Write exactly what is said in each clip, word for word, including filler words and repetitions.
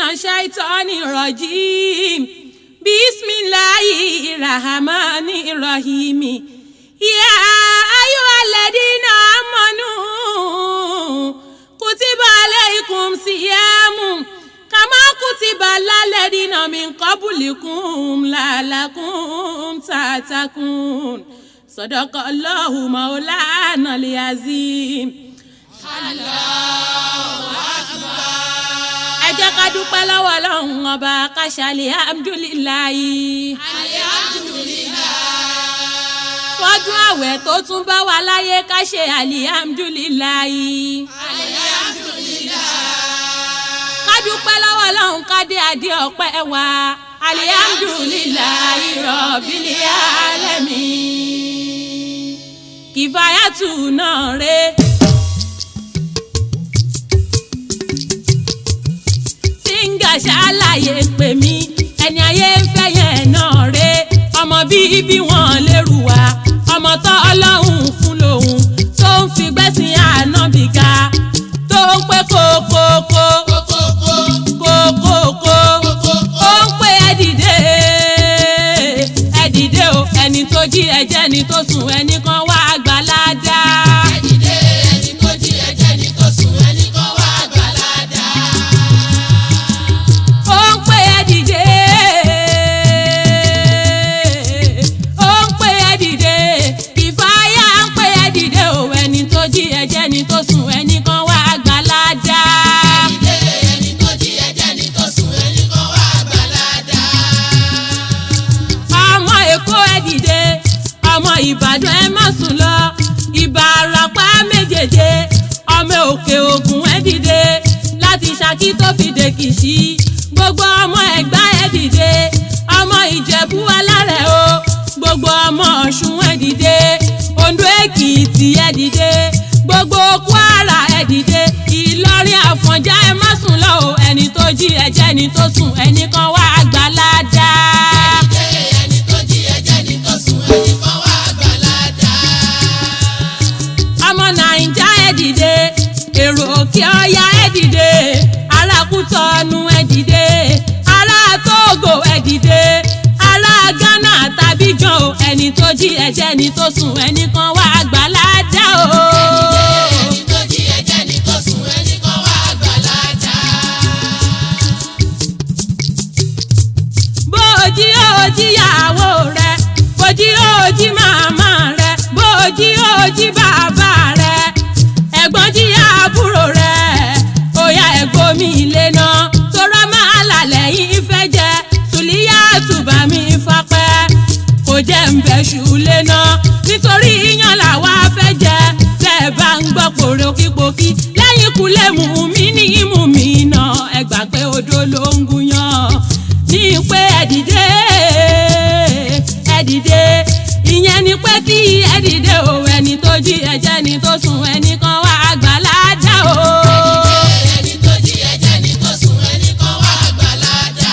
minash-shaytanir rajim. Bismillahir-rahmanir-rahim. Ya ayyuhalladhina amanu kutiba alaykum siyamu kama kutiba alal ladhina min qablikum la'allakum tattaqun. Sadaqallahu maulana al-azim. Allahu akbar. Ẹ jẹ́ ká dúpẹ́ lọ́wọ́ Ọlọ́run ọba ká ṣe alihamdulilayi. Alihamdulilayi. Fọ́dún àwẹ̀ tó tún bá wa láyé ká ṣe alihamdulilayi. Alihamdulilayi. Ká dúpẹ́ lọ́wọ́ Ọlọ́run ká dé adé ọpẹ́ wa. Alihamdulilayi rabbil alamin. Kìfáyàtù náà rè. Ṣàlàyé pè mí ẹni ayé ń fẹ́ yẹn náà rè. Ọmọ bíbí wọn lérù wá ọmọ tó Ọlọ́run fún lòun tó ń fi gbẹ́sìn ànábì ga tó ń pé kókókó kókókó ó ń pé ẹ dìde ẹ dìde o ẹni tó jí ẹjẹ́ ni tó sùn ẹni kan wá àgbàládá. Ẹ dìde ẹni tó jí ẹjẹ́ ni tó sùn ẹni kan wá àgbàládá. Ó ń pé ẹ dìde ó ń pé ẹ dìde Kìfáyà ń pé ẹ dìde o ẹni tó jí ẹjẹ́ ni tó sùn ẹni kan wá àgbàládá. Ẹ dìde ẹni tó jí ẹjẹ́ ni tó sùn ẹni kan wá àgbàládá. Ọmọ Èkó ẹ dìde ọmọ Ìbàdàn ẹ má sùn lọ Ìbàràpá méjèèjì ọmọ Òkè Ògùn ẹ dìde láti Ṣakí tó fi dé Kìṣí gbogbo ọmọ Ẹ̀gbá ẹ dìde ọmọ Ìjẹ̀bú Alárẹ̀ o gbogbo ọmọ Ọ̀ṣun ẹ dìde Oǹdó Èkìtì ẹ dìde gbogbo Kwara ẹ dìde Ìlọrin Àfọ̀njá ẹ má sùn lọ o ẹni tó jí ẹjẹ́ ni tó sùn ẹni kan wá àgbàládá. Ẹ dìde ẹni tó jí ẹjẹ́ ni tó sùn ẹni kan wá àgbàládá. Ọmọ Nàìjà ẹ dìde èrò Òkè Ọya ẹ dìde ará Kútọ́nù ẹ dìde ará Tógò ẹ dìde ará Ghana tàbí Jan o ẹni tó jí ẹjẹ́ ni tó sùn ẹni kan wá àgbàládá o. Ẹ dìde ẹni tó jí ẹjẹ́ ni tó sùn ẹni kan wá àgbàládá. Bójí ó jíyàwó rẹ bójí ó jí màmá rẹ bójí ó jí bàbá rẹ ẹ̀gbọ́n jí àbúrò rẹ óyá ẹ̀gbọ́n mi ilé náà tọ́ra máa lálẹ́ yìí fẹ́ jẹ Sùlíyà tùbà mi fapẹ́ kò jẹ́ ń bẹ̀ ṣùlẹ̀ náà nítorí iyán làwa fẹ́ jẹ tẹ́ ẹ bá ń gbọ́ pòròkípòkí lẹ́yìn kulé mú mi ní mú mi náà ẹ gbà pé odò ló ń gúnyán ní pé ẹ dìde ẹ dìde ìyẹn ni pé kí ẹ dìde o ẹni tó jí ẹjẹ́ ni tó sùn ẹni kan wá àgbàládá o. Ẹ dìde ẹni tó jí ẹjẹ́ ni tó sùn ẹni kan wá àgbàládá.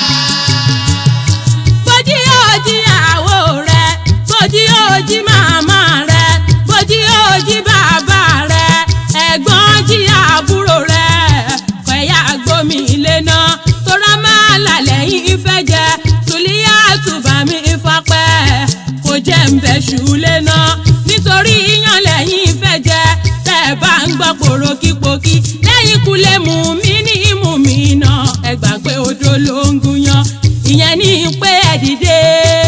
Bójí ó jí àwò rẹ bójí ó jí màmá rẹ bójí ó jí bàbá rẹ ẹ̀gbọ́n jí àbúrò rẹ kẹ̀yà gbómi ilé náà tọ́ra máa lálẹ́ yìí fẹ́ jẹ Sùlíyà tùbà mi fapẹ́ kò jẹ́ ń bẹ̀ ṣùlẹ̀ náà nítorí iyán lẹ́yìn fẹ́ jẹ tẹ́ ẹ bá ń gbọ́ pòròkípòkí lẹ́yìn kulé mú mi ní mú mi náà ẹ gbà pé odò ló ń gúnyán ìyẹn ní pé ẹ dìde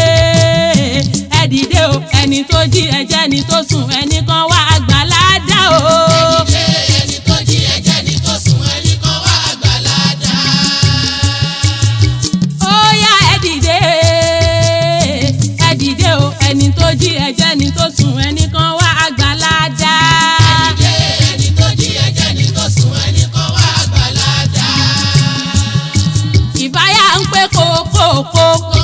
ẹ dìde o ẹni tó jí ẹjẹ́ ni tó sùn ẹni kan wá àgbàládá o. Ẹ dìde ẹni tó jí ẹjẹ́ ni tó sùn ẹni kan wá àgbàládá. Óyá ẹ dìde ẹ dìde o ẹni tó jí ẹjẹ́ ni tó sùn ẹni kan wá àgbàládá. Ẹ dìde ẹni tó jí ẹjẹ́ ni tó sùn ẹni kan wá àgbàládá. Kìfáyà ń pé kókókó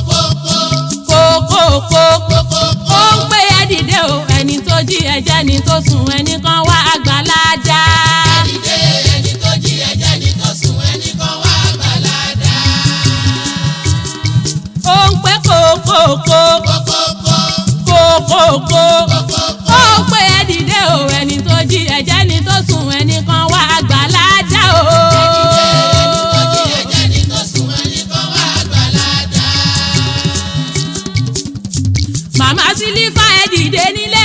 kókókó ó ń pé ẹ dìde o ẹni tó jí ẹjẹ́ ni tó sùn ẹni kan wá àgbàládá. Ẹ dìde ẹni tó jí ẹjẹ́ ni tó sùn ẹni kan wá àgbàládá. Ó ń pé kókókó kókókó ó ń pé ẹ dìde o ẹni tó jí ẹjẹ́ ni tó sùn ẹni kan wá àgbàládá o. Ẹ dìde ẹni tó jí ẹjẹ́ ni tó sùn màmá Sílífà ẹ dìde nílé